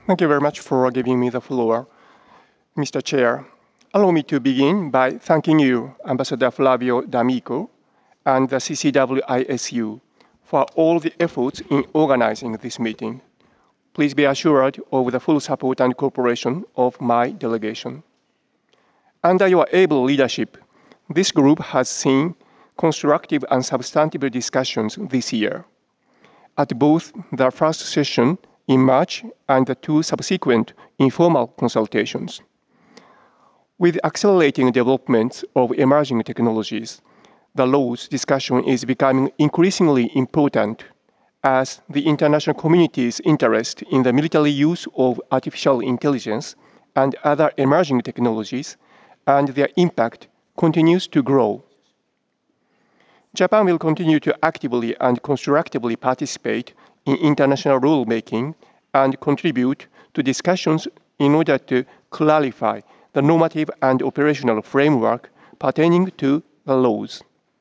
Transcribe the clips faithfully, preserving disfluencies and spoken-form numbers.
Thank you very much for giving me the floor, Mister Chair. Allow me to begin by thanking you, Ambassador Flavio D'Amico, and the C C W I S U for all the efforts in organizing this meeting. Please be assured of the full support and cooperation of my delegation. Under your able leadership, this group has seen constructive and substantive discussions this year. At both the first session in March and the two subsequent informal consultations. With accelerating developments of emerging technologies, the law's discussion is becoming increasingly important as the international community's interest in the military use of artificial intelligence and other emerging technologies and their impact continues to grow. Japan will continue to actively and constructively participate in international rulemaking and contribute to discussions in order to clarify the normative and operational framework pertaining to the laws.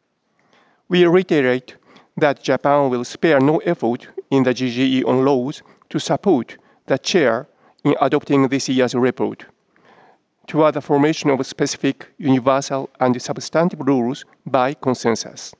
We reiterate that Japan will spare no effort in the G G E on laws to support the Chair in adopting this year's report toward the formation of specific, universal, and substantive rules by consensus.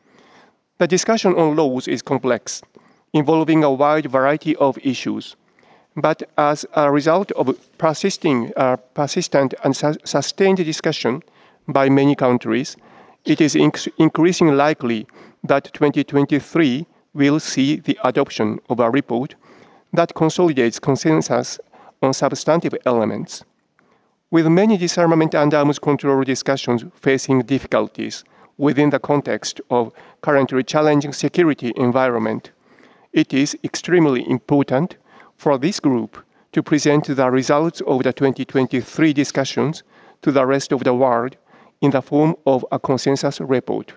The discussion on laws is complex, involving a wide variety of issues, but as a result of persisting, uh, persistent and su sustained discussion by many countries, it is inc increasingly likely that twenty twenty-three will see the adoption of a report that consolidates consensus on substantive elements. With many disarmament and arms control discussions facing difficulties within the context of currently challenging security environment, it is extremely important for this group to present the results of the twenty twenty-three discussions to the rest of the world in the form of a consensus report.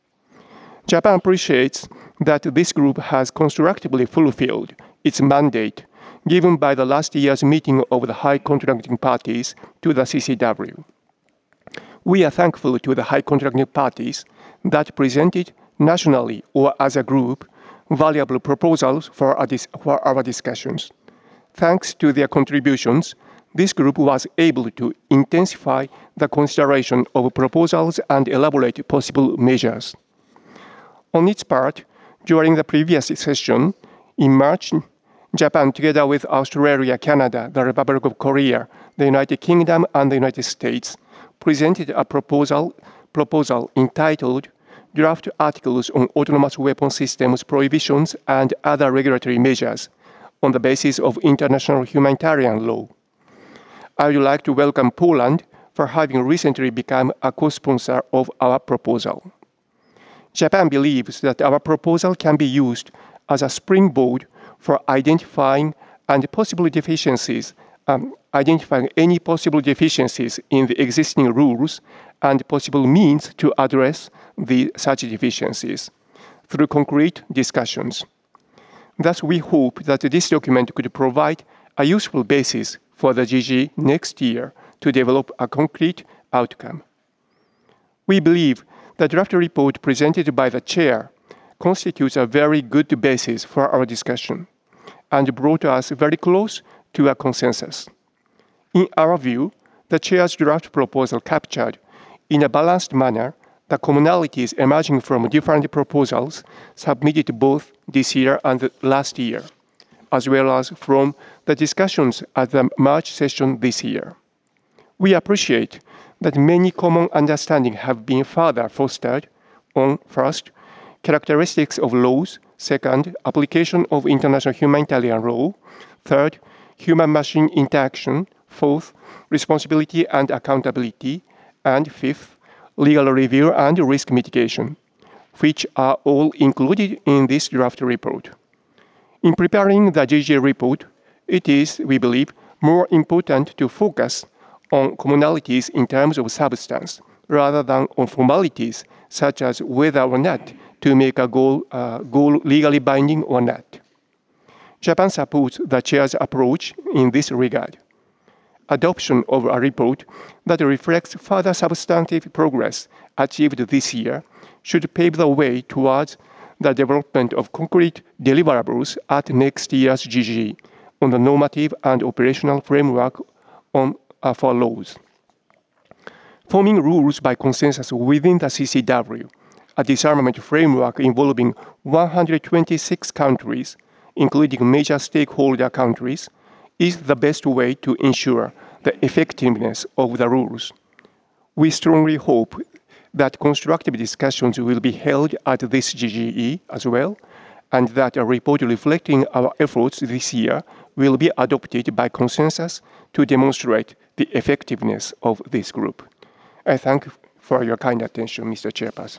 Japan appreciates that this group has constructively fulfilled its mandate given by the last year's meeting of the high contracting parties to the C C W. We are thankful to the high contracting parties that presented nationally or as a group valuable proposals for our, dis for our discussions. Thanks to their contributions, this group was able to intensify the consideration of proposals and elaborate possible measures. On its part, during the previous session, in March, Japan, together with Australia, Canada, the Republic of Korea, the United Kingdom, and the United States, presented a proposal, proposal entitled Draft Articles on Autonomous Weapon Systems Prohibitions and Other Regulatory Measures on the basis of international humanitarian law. I would like to welcome Poland for having recently become a co-sponsor of our proposal. Japan believes that our proposal can be used as a springboard for identifying and possible deficiencies, um, identifying any possible deficiencies in the existing rules and possible means to address the such deficiencies through concrete discussions. Thus, we hope that this document could provide a useful basis for the G G next year to develop a concrete outcome. We believe the draft report presented by the Chair constitutes a very good basis for our discussion and brought us very close to a consensus. In our view, the Chair's draft proposal captured, in a balanced manner, the commonalities emerging from different proposals submitted both this year and last year, as well as from the discussions at the March session this year. We appreciate that many common understandings have been further fostered on, first, characteristics of laws, second, application of international humanitarian law, third, human-machine interaction, fourth, responsibility and accountability, and fifth, legal review and risk mitigation, which are all included in this draft report. In preparing the G G report, it is, we believe, more important to focus on commonalities in terms of substance, rather than on formalities such as whether or not to make a goal, uh, goal legally binding or not. Japan supports the Chair's approach in this regard. Adoption of a report that reflects further substantive progress achieved this year should pave the way towards the development of concrete deliverables at next year's G G on the normative and operational framework on, uh, for laws. Forming rules by consensus within the C C W, a disarmament framework involving one hundred twenty-six countries, including major stakeholder countries, is the best way to ensure the effectiveness of the rules. We strongly hope that constructive discussions will be held at this G G E as well, and that a report reflecting our efforts this year will be adopted by consensus to demonstrate the effectiveness of this group. I thank you for your kind attention, Mister Chairperson.